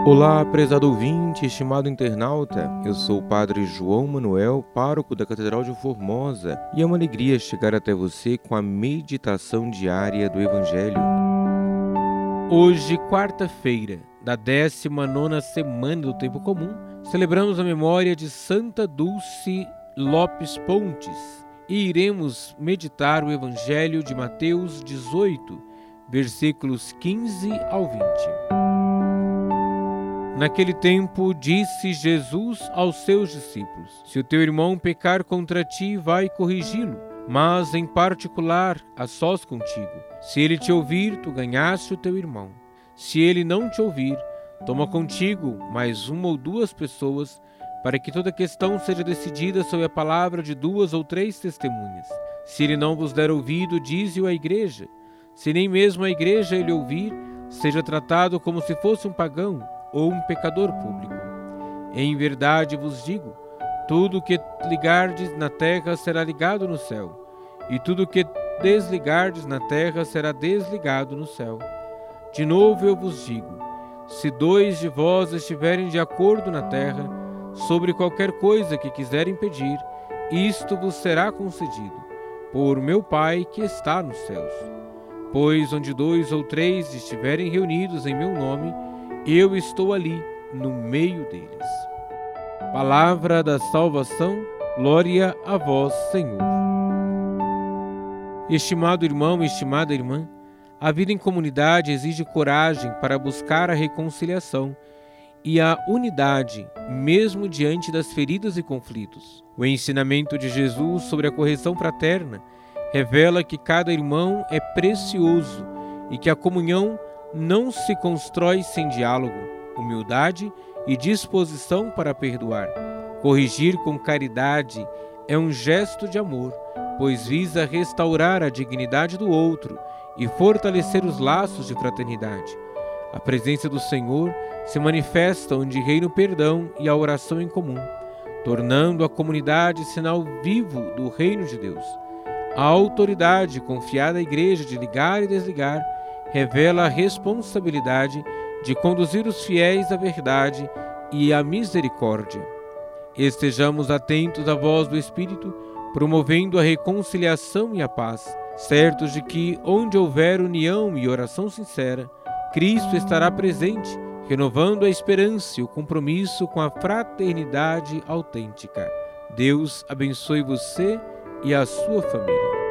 Olá, prezado ouvinte, estimado internauta, eu sou o Padre João Manuel, pároco da Catedral de Formosa, e é uma alegria chegar até você com a meditação diária do Evangelho. Hoje, quarta-feira, da 19ª semana do Tempo Comum, celebramos a memória de Santa Dulce Lopes Pontes e iremos meditar o Evangelho de Mateus 18, versículos 15 ao 20. Naquele tempo, disse Jesus aos seus discípulos: Se o teu irmão pecar contra ti, vai corrigi-lo, mas em particular, a sós contigo. Se ele te ouvir, tu ganhaste o teu irmão. Se ele não te ouvir, toma contigo mais uma ou duas pessoas, para que toda questão seja decidida sob a palavra de 2 ou 3 testemunhas. Se ele não vos der ouvido, dize-o à igreja. Se nem mesmo a igreja ele ouvir, seja tratado como se fosse um pagão ou um pecador público. Em verdade vos digo, tudo que ligardes na terra será ligado no céu, e tudo que desligardes na terra será desligado no céu. De novo eu vos digo, se 2 de vós estiverem de acordo na terra, sobre qualquer coisa que quiserem pedir, isto vos será concedido, por meu Pai que está nos céus. Pois onde 2 ou 3 estiverem reunidos em meu nome, eu estou ali, no meio deles. Palavra da salvação, glória a vós, Senhor. Estimado irmão e estimada irmã, a vida em comunidade exige coragem para buscar a reconciliação e a unidade, mesmo diante das feridas e conflitos. O ensinamento de Jesus sobre a correção fraterna revela que cada irmão é precioso e que a comunhão não se constrói sem diálogo, humildade e disposição para perdoar. Corrigir com caridade é um gesto de amor, pois visa restaurar a dignidade do outro e fortalecer os laços de fraternidade. A presença do Senhor se manifesta onde reina o perdão e a oração em comum, tornando a comunidade sinal vivo do reino de Deus. A autoridade confiada à Igreja de ligar e desligar revela a responsabilidade de conduzir os fiéis à verdade e à misericórdia. Estejamos atentos à voz do Espírito, promovendo a reconciliação e a paz, certos de que, onde houver união e oração sincera, Cristo estará presente, renovando a esperança e o compromisso com a fraternidade autêntica. Deus abençoe você e a sua família.